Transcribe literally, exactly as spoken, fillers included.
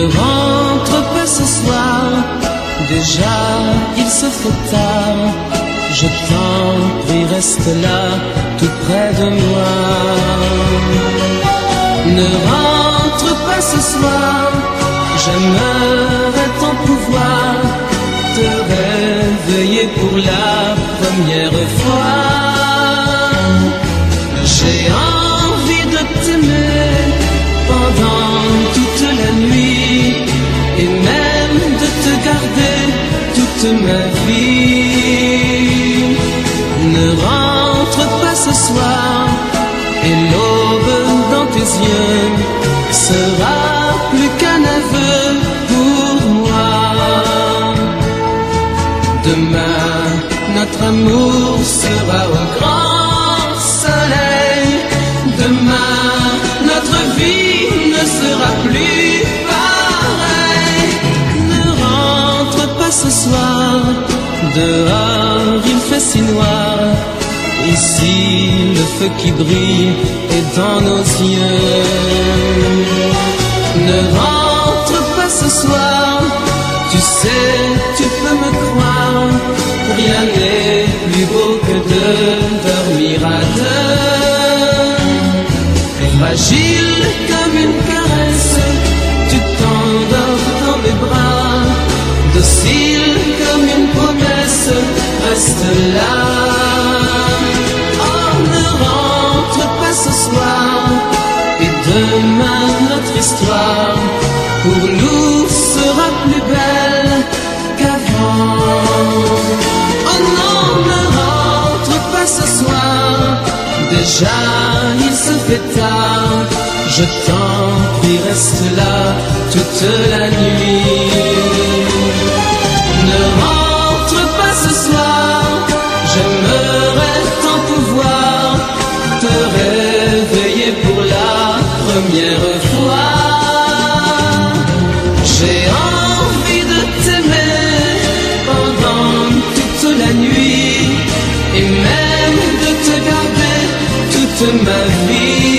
rentre pas ce soir, déjà il se fait tard. Je t'en prie, reste là, tout près de moi. Ne rentre pas ce soir, j'aimerais ton pouvoir te réveiller pour la première fois. J'ai envie de t'aimer pendant toute la nuit et même de te garder toute ma vie. Ne rentre pas ce soir et l'aube dans tes yeux sera plus qu'un aveu pour moi. Demain, notre amour sera au grand soleil. Demain, notre vie ne sera plus pareille. Ne rentre pas ce soir, dehors il fait si noir. Ici, le feu qui brille est dans nos yeux. Ne rentre pas ce soir, tu sais, tu peux me croire, rien n'est plus beau que de dormir à deux. Fragile comme une caresse, tu t'endors dans mes bras, docile comme une promesse, reste là. Oh, ne rentre pas ce soir, et demain notre histoire pour nous sera plus belle qu'avant. Oh non, ne rentre pas ce soir, déjà il se fait tard. Je t'en prie, reste là toute la nuit. Ne rentre pas ce soir, j'aimerais tant pouvoir te réveiller pour la première fois. J'ai envie de t'aimer pendant toute la nuit et même de te garder toute ma vie.